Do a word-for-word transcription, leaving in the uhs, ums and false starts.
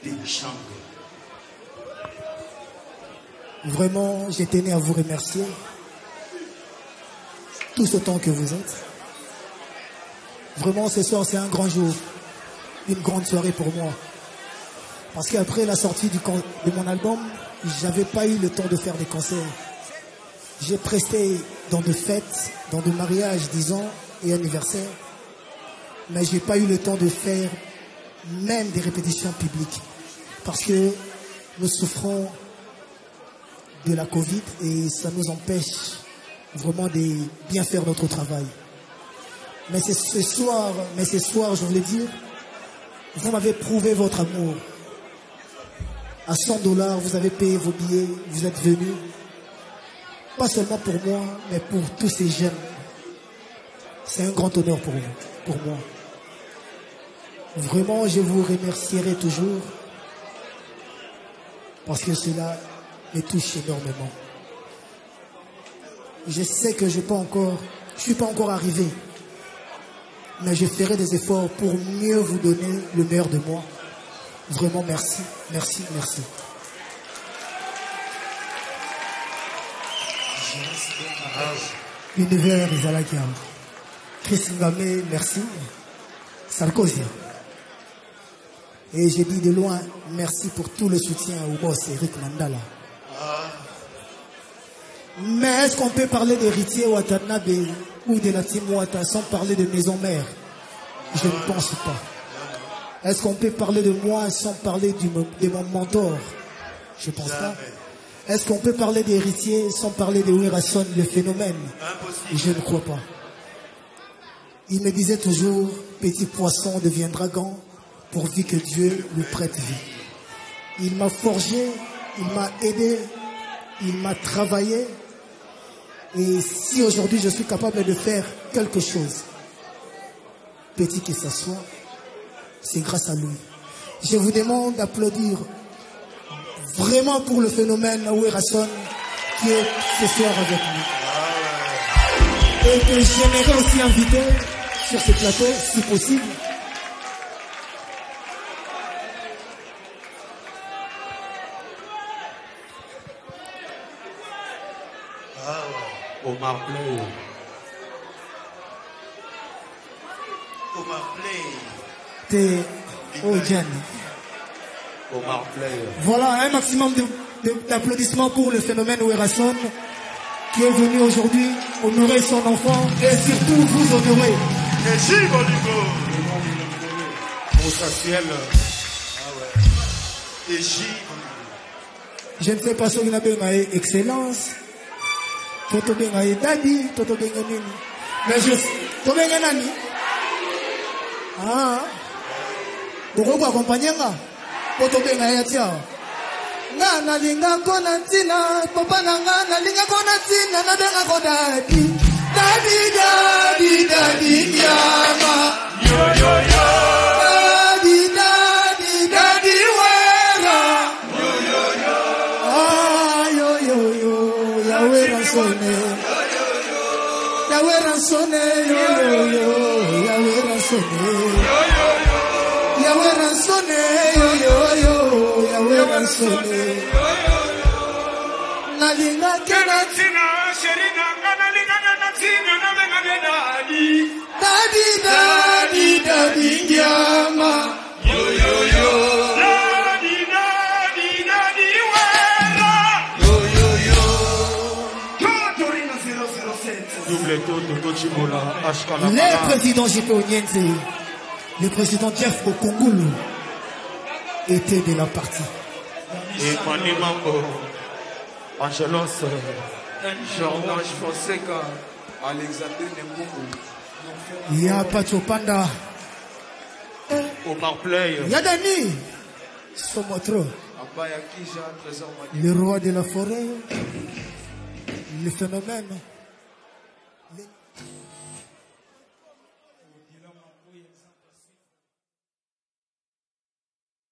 Vraiment, j'ai tenu à vous remercier. Tout ce temps que vous êtes. Vraiment, ce soir, c'est un grand jour. Une grande soirée pour moi. Parce qu'après la sortie du con- de mon album, j'avais pas eu le temps de faire des concerts. J'ai presté dans de fêtes, dans de mariages, disons, et anniversaires. Mais j'ai pas eu le temps de faire même des répétitions publiques. Parce que nous souffrons de la Covid et ça nous empêche vraiment de bien faire notre travail. Mais c'est ce soir, mais ce soir, je voulais dire, vous m'avez prouvé votre amour. À cent dollars, vous avez payé vos billets, vous êtes venus. Pas seulement pour moi, mais pour tous ces jeunes. C'est un grand honneur pour vous, pour moi. Vraiment, je vous remercierai toujours. Parce que cela me touche énormément. Je sais que je ne suis pas encore arrivé. Mais je ferai des efforts pour mieux vous donner le meilleur de moi. Vraiment, merci, merci, merci. Univers Izalakia. Chris Ngame, merci. Sarkozy. Et j'ai dit de loin, merci pour tout le soutien au boss Eric Mandala. Mais est-ce qu'on peut parler d'héritier Watanabe ou de la team Wata sans parler de maison mère? Je ne pense pas. Est-ce qu'on peut parler de moi sans parler du, de mon mentor? Je ne pense pas. Est-ce qu'on peut parler d'héritier sans parler de Werason, le phénomène? Je ne crois pas. Il me disait toujours, petit poisson deviendra grand pourvu que Dieu lui prête vie. Il m'a forgé, il m'a aidé, il m'a travaillé. Et si aujourd'hui je suis capable de faire quelque chose, petit que ce soit, c'est grâce à lui. Je vous demande d'applaudir vraiment pour le phénomène Werason qui est ce soir avec nous. Et que j'aimerais aussi inviter sur ce plateau, si possible, Omar Play. Omar Play. T'es oh Jan. Omar Play. Voilà un maximum de- de- d'applaudissements pour le phénomène Werason qui est venu aujourd'hui honorer son enfant et surtout vous honorer. Et si, Boligo. Moussa Ciel. Ah ouais. Et si, Je ne sais pas si vous avez excellence. Toto benga ye daddy, toto benga nini. Mais je to benga nani? Ah. Boko ko accompagner nga. Toto benga ya tia. Nga na linga ko na tina, papa na nga na linga ko na tina na benga ko daddy. Daddy daddy daddy yama. Yo yo yo. Daddy daddy daddy wera. Yo yo yo. Ah yo yo yo. Yahweh ransone. Yahweh ransone. Yo yo yo. Yahweh ransone. Yo yo yo. Yahweh ransone. Yo yo yo. Yahweh ransone. Yo yo yo. Nalinga kena tina sherina kana linga na tina na benga daddy. Daddy daddy daddy yama. Yo yo yo. Daddy daddy daddy wera. Yo yo yo. double Toto, Tochimola, Ashkala. Le président J P Onyenze, le président Jeff Okongulu était de la partie. Et Mani Mambo. Angelos. Georges Fonseca, Alexandre Nembungu. Il y a Pacho Panda, Omar Play. il y a Dani, Somotro, Abaya Kisha, Trésor Madi. le roi de la forêt, le phénomène. Le-